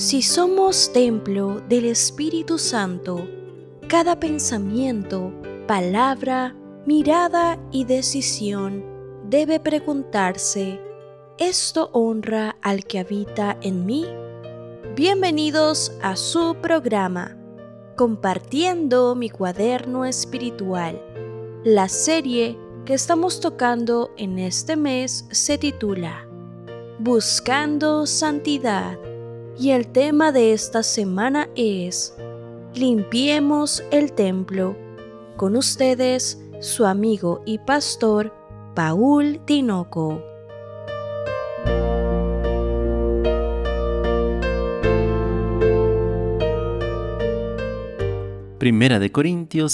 Si somos templo del Espíritu Santo, cada pensamiento, palabra, mirada y decisión debe preguntarse: ¿esto honra al que habita en mí? Bienvenidos a su programa, Compartiendo mi cuaderno espiritual. La serie que estamos tocando en este mes se titula Buscando Santidad, y el tema de esta semana es Limpiemos el templo. Con ustedes, su amigo y pastor, Paul Tinoco. Primera de Corintios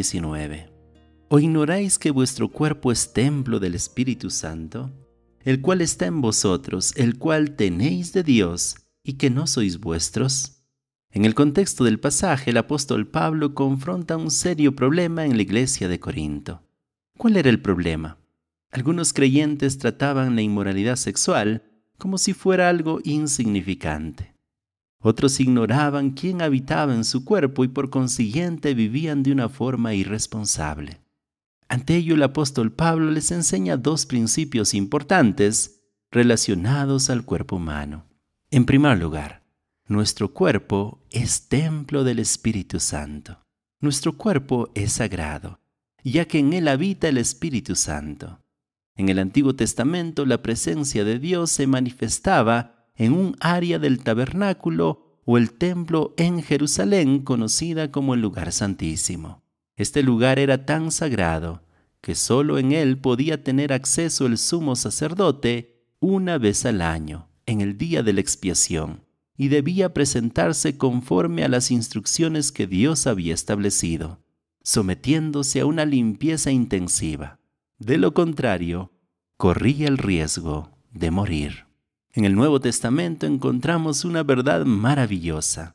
6:19. ¿O ignoráis que vuestro cuerpo es templo del Espíritu Santo, el cual está en vosotros, el cual tenéis de Dios, y que no sois vuestros? En el contexto del pasaje, el apóstol Pablo confronta un serio problema en la iglesia de Corinto. ¿Cuál era el problema? Algunos creyentes trataban la inmoralidad sexual como si fuera algo insignificante. Otros ignoraban quién habitaba en su cuerpo y por consiguiente vivían de una forma irresponsable. Ante ello, el apóstol Pablo les enseña dos principios importantes relacionados al cuerpo humano. En primer lugar, nuestro cuerpo es templo del Espíritu Santo. Nuestro cuerpo es sagrado, ya que en él habita el Espíritu Santo. En el Antiguo Testamento, la presencia de Dios se manifestaba en un área del tabernáculo o el templo en Jerusalén, conocida como el lugar santísimo. Este lugar era tan sagrado que solo en él podía tener acceso el sumo sacerdote una vez al año, en el día de la expiación, y debía presentarse conforme a las instrucciones que Dios había establecido, sometiéndose a una limpieza intensiva. De lo contrario, corría el riesgo de morir. En el Nuevo Testamento encontramos una verdad maravillosa.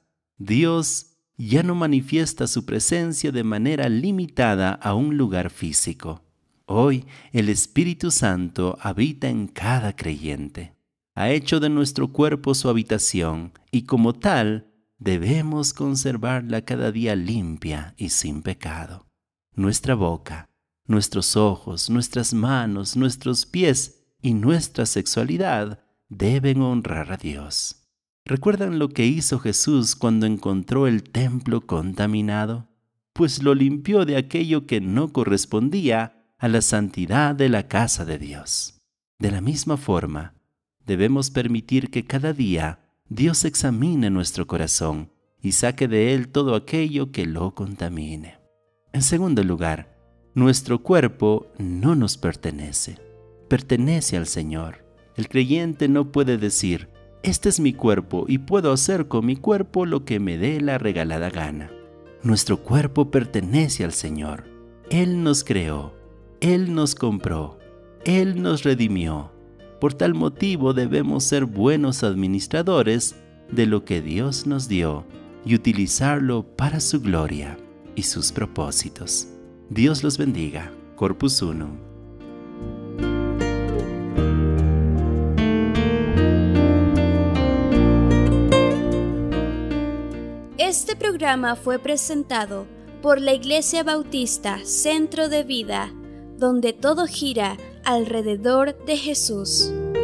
Dios ya no manifiesta su presencia de manera limitada a un lugar físico. Hoy el Espíritu Santo habita en cada creyente. Ha hecho de nuestro cuerpo su habitación y como tal debemos conservarla cada día limpia y sin pecado. Nuestra boca, nuestros ojos, nuestras manos, nuestros pies y nuestra sexualidad deben honrar a Dios. ¿Recuerdan lo que hizo Jesús cuando encontró el templo contaminado? Pues lo limpió de aquello que no correspondía a la santidad de la casa de Dios. De la misma forma, debemos permitir que cada día Dios examine nuestro corazón y saque de él todo aquello que lo contamine. En segundo lugar, nuestro cuerpo no nos pertenece, pertenece al Señor. El creyente no puede decir, este es mi cuerpo y puedo hacer con mi cuerpo lo que me dé la regalada gana. Nuestro cuerpo pertenece al Señor. Él nos creó, Él nos compró, Él nos redimió. Por tal motivo debemos ser buenos administradores de lo que Dios nos dio y utilizarlo para su gloria y sus propósitos. Dios los bendiga. Corpus Unum. Este programa fue presentado por la Iglesia Bautista Centro de Vida, donde todo gira alrededor de Jesús.